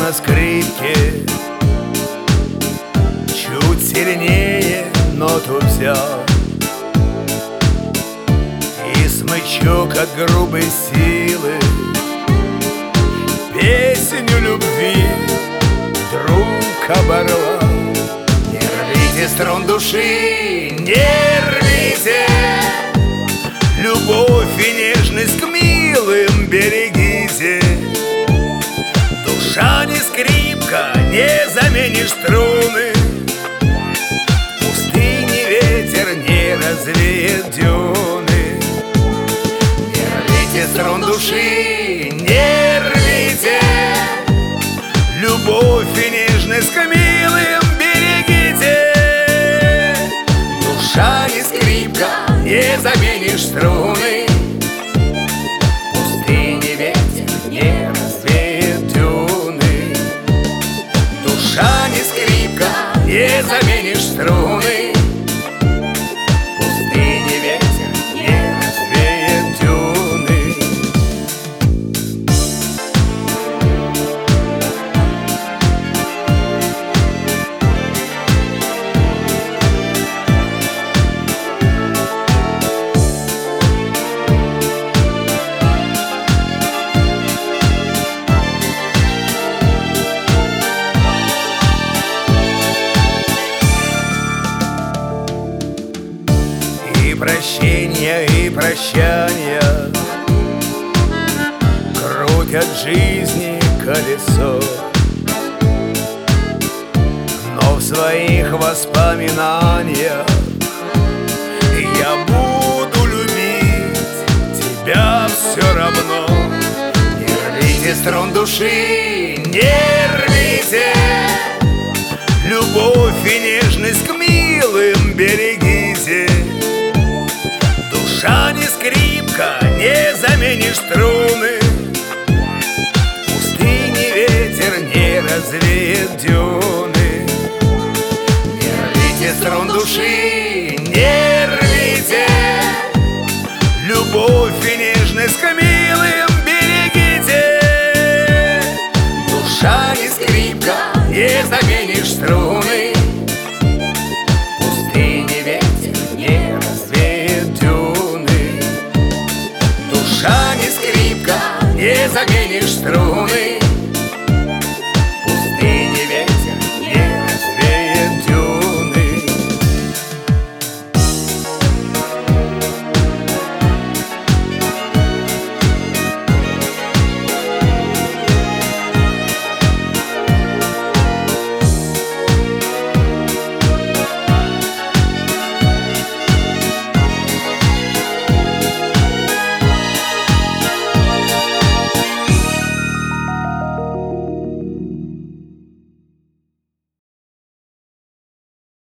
на скрипке, чуть сильнее ноту взял, и смычок от грубой силы песню любви вдруг оборвал. Не рвите струн души, не рвите, любовь и нежность к милым берегите. Душа не скрипка, не заменишь струны, в пустыне ветер не развеет дюны. Не рвите струн души, не рвите, любовь и нежность к милым берегите. Душа не скрипка, не заменишь струны, в пустыне ветер не развеет дюны. Душа не скрипка, не заменишь струны, в пустыне ветер не развеет дюны. И прощения, и прощания крутят жизни колесо, но в своих воспоминаниях я буду любить тебя все равно. Не рвите струн души, не рвите, любовь и нежность к милым берегите. Душа не скрипка, не заменишь струны, в пустыне ветер не развеет дюны. Не рвите струн души, не